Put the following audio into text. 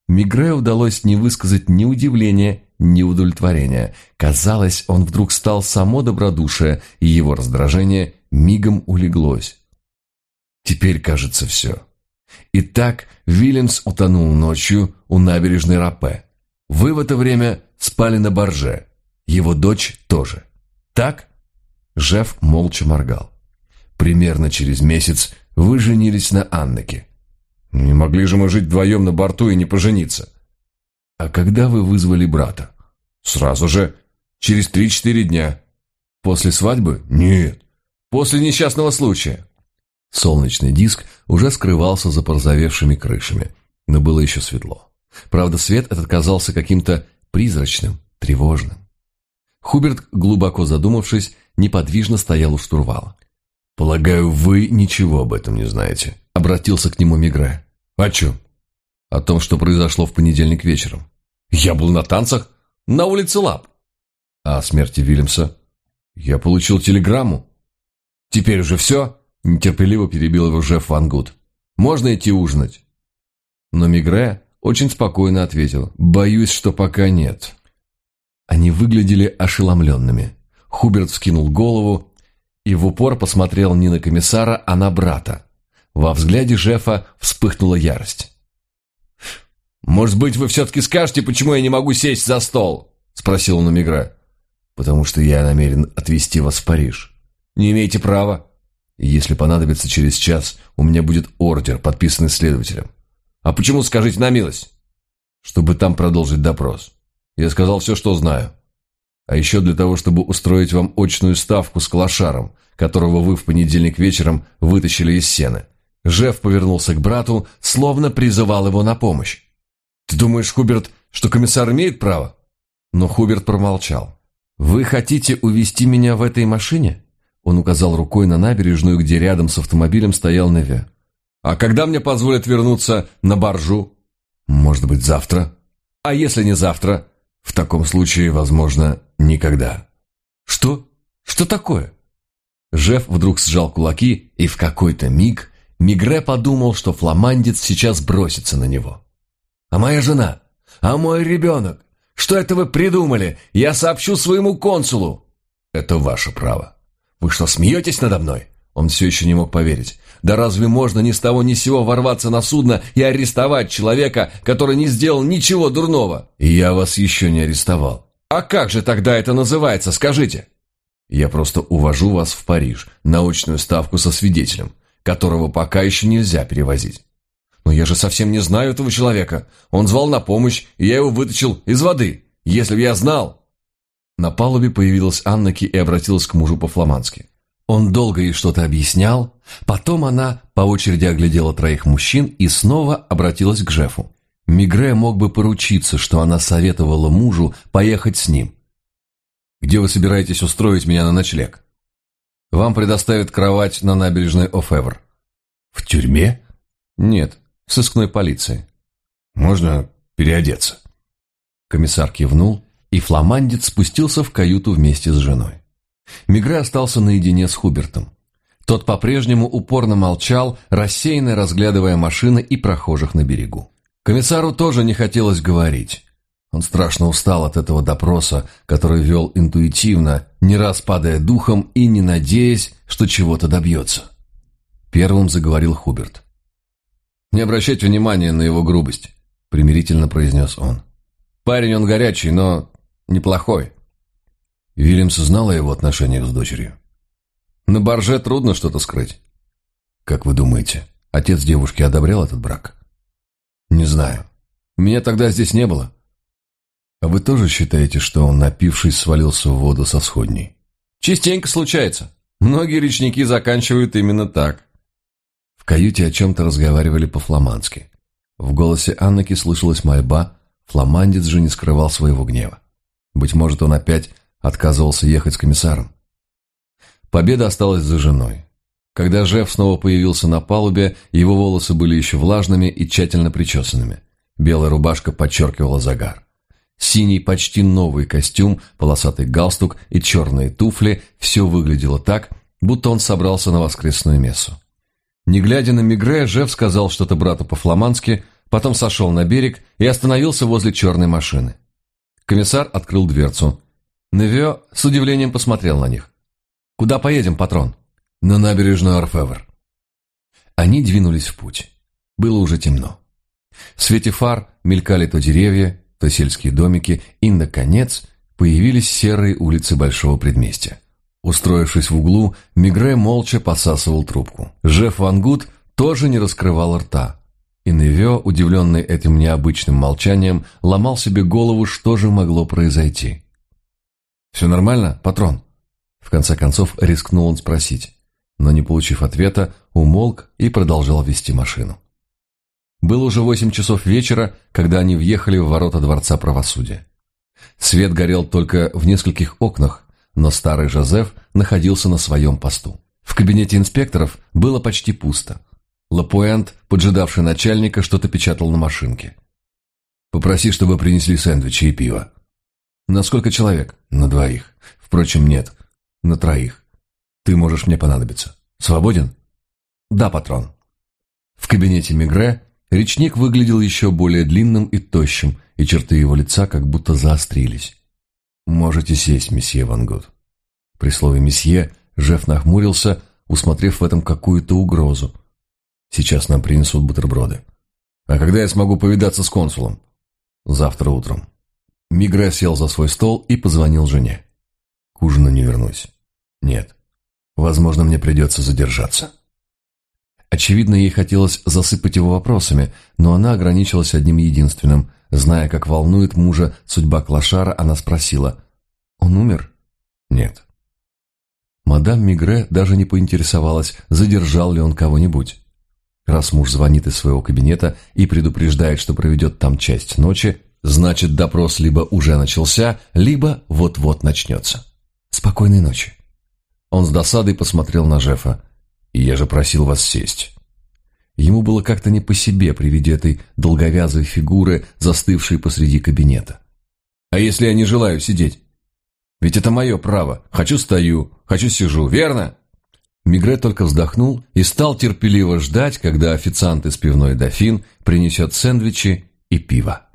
Мигре удалось не высказать ни удивления, ни удовлетворения. Казалось, он вдруг стал само добродушие, и его раздражение мигом улеглось. Теперь, кажется, все. Итак, Вильямс утонул ночью у набережной Рапе. Вы в это время спали на барже. Его дочь тоже. Так? Жеф молча моргал. Примерно через месяц вы женились на Аннеке. Не могли же мы жить вдвоем на борту и не пожениться. А когда вы вызвали брата? Сразу же, через 3-4 дня. После свадьбы? Нет. После несчастного случая. Солнечный диск уже скрывался за порозовевшими крышами, но было еще светло. Правда, свет этот казался каким-то призрачным, тревожным. Хуберт, глубоко задумавшись, неподвижно стоял у штурвала. «Полагаю, вы ничего об этом не знаете», — обратился к нему Мигре. «О чем?» «О том, что произошло в понедельник вечером». «Я был на танцах на улице Лап». «А о смерти Вильямса?» «Я получил телеграмму». «Теперь уже все?» — нетерпеливо перебил его Жефф Ван Гуд. «Можно идти ужинать?» Но Мигре очень спокойно ответил: «Боюсь, что пока нет». Они выглядели ошеломленными. Хуберт вскинул голову и в упор посмотрел не на комиссара, а на брата. Во взгляде Жеффа вспыхнула ярость. «Может быть, вы все-таки скажете, почему я не могу сесть за стол?» — спросил он у Мигре. «Потому что я намерен отвезти вас в Париж». «Не имеете права». «Если понадобится через час, у меня будет ордер, подписанный следователем». «А почему, скажите на милость?» «Чтобы там продолжить допрос. Я сказал все, что знаю. А еще для того, чтобы устроить вам очную ставку с клошаром, которого вы в понедельник вечером вытащили из сена». Жефф повернулся к брату, словно призывал его на помощь. «Ты думаешь, Хуберт, что комиссар имеет право?» Но Хуберт промолчал. «Вы хотите увезти меня в этой машине?» Он указал рукой на набережную, где рядом с автомобилем стоял Неве. «А когда мне позволят вернуться на баржу?» «Может быть, завтра?» «А если не завтра?» «В таком случае, возможно, никогда». «Что? Что такое?» Жефф вдруг сжал кулаки, и в какой-то миг Мигре подумал, что фламандец сейчас бросится на него. «А моя жена? А мой ребенок? Что это вы придумали? Я сообщу своему консулу!» «Это ваше право». «Вы что, смеетесь надо мной?» Он все еще не мог поверить. «Да разве можно ни с того ни с сего ворваться на судно и арестовать человека, который не сделал ничего дурного?» «И я вас еще не арестовал». «А как же тогда это называется, скажите?» «Я просто увожу вас в Париж на очную ставку со свидетелем, которого пока еще нельзя перевозить». «Но я же совсем не знаю этого человека. Он звал на помощь, и я его вытащил из воды. Если бы я знал...» На палубе появилась Аннеке и обратилась к мужу по-фламандски. Он долго ей что-то объяснял, потом она по очереди оглядела троих мужчин и снова обратилась к Жеффу. Мигре мог бы поручиться, что она советовала мужу поехать с ним. «Где вы собираетесь устроить меня на ночлег?» «Вам предоставят кровать на набережной Офевр». «В тюрьме?» «Нет, в сыскной полиции». «Можно переодеться?» Комиссар кивнул, и фламандец спустился в каюту вместе с женой. Мигре остался наедине с Хубертом. Тот по-прежнему упорно молчал, рассеянно разглядывая машины и прохожих на берегу. Комиссару тоже не хотелось говорить. Он страшно устал от этого допроса, который вел интуитивно, не раз падая духом и не надеясь, что чего-то добьется. Первым заговорил Хуберт. «Не обращайте внимания на его грубость», — примирительно произнес он. «Парень он горячий, но неплохой». Вильямс знал о его отношениях с дочерью. На барже трудно что-то скрыть. Как вы думаете, отец девушки одобрял этот брак? Не знаю. Меня тогда здесь не было. А вы тоже считаете, что он, напившись, свалился в воду со сходней? Частенько случается. Многие речники заканчивают именно так. В каюте о чем-то разговаривали по-фламандски. В голосе Аннеки слышалась мольба, фламандец же не скрывал своего гнева. Быть может, он опять отказывался ехать с комиссаром. Победа осталась за женой. Когда Жефф снова появился на палубе, его волосы были еще влажными и тщательно причесанными. Белая рубашка подчеркивала загар. Синий, почти новый костюм, полосатый галстук и черные туфли – все выглядело так, будто он собрался на воскресную мессу. Не глядя на Мигре, Жефф сказал что-то брату по-фламандски, потом сошел на берег и остановился возле черной машины. Комиссар открыл дверцу. Невио с удивлением посмотрел на них. «Куда поедем, патрон?» «На набережную Орфевр». Они двинулись в путь. Было уже темно. В свете фар мелькали то деревья, то сельские домики, и, наконец, появились серые улицы Большого Предместья. Устроившись в углу, Мегре молча посасывал трубку. Жеф Ван Гут тоже не раскрывал рта. И Невио, удивленный этим необычным молчанием, ломал себе голову, что же могло произойти. «Все нормально, патрон?» В конце концов рискнул он спросить, но, не получив ответа, умолк и продолжал вести машину. Было уже 8 часов вечера, когда они въехали в ворота Дворца правосудия. Свет горел только в нескольких окнах, но старый Жозеф находился на своем посту. В кабинете инспекторов было почти пусто. Лапуэнт, поджидавший начальника, что-то печатал на машинке. «Попроси, чтобы принесли сэндвичи и пиво». «На сколько человек?» «На 2. Впрочем, нет, на 3. Ты можешь мне понадобиться. Свободен?» «Да, патрон». В кабинете Мегре речник выглядел еще более длинным и тощим, и черты его лица как будто заострились. «Можете сесть, месье Ван Гут». При слове «месье» Жеф нахмурился, усмотрев в этом какую-то угрозу. «Сейчас нам принесут бутерброды». «А когда я смогу повидаться с консулом?» «Завтра утром». Мегре сел за свой стол и позвонил жене. «К ужину не вернусь». «Нет. Возможно, мне придется задержаться». Очевидно, ей хотелось засыпать его вопросами, но она ограничилась одним единственным. Зная, как волнует мужа судьба клошара, она спросила: «Он умер?» «Нет». Мадам Мегре даже не поинтересовалась, задержал ли он кого-нибудь. Раз муж звонит из своего кабинета и предупреждает, что проведет там часть ночи, значит, допрос либо уже начался, либо вот-вот начнется. «Спокойной ночи». Он с досадой посмотрел на Жефа. «Я же просил вас сесть». Ему было как-то не по себе при виде этой долговязой фигуры, застывшей посреди кабинета. «А если я не желаю сидеть? Ведь это мое право. Хочу — стою, хочу — сижу, верно?» Мегре только вздохнул и стал терпеливо ждать, когда официант из пивной «Дофин» принесет сэндвичи и пиво.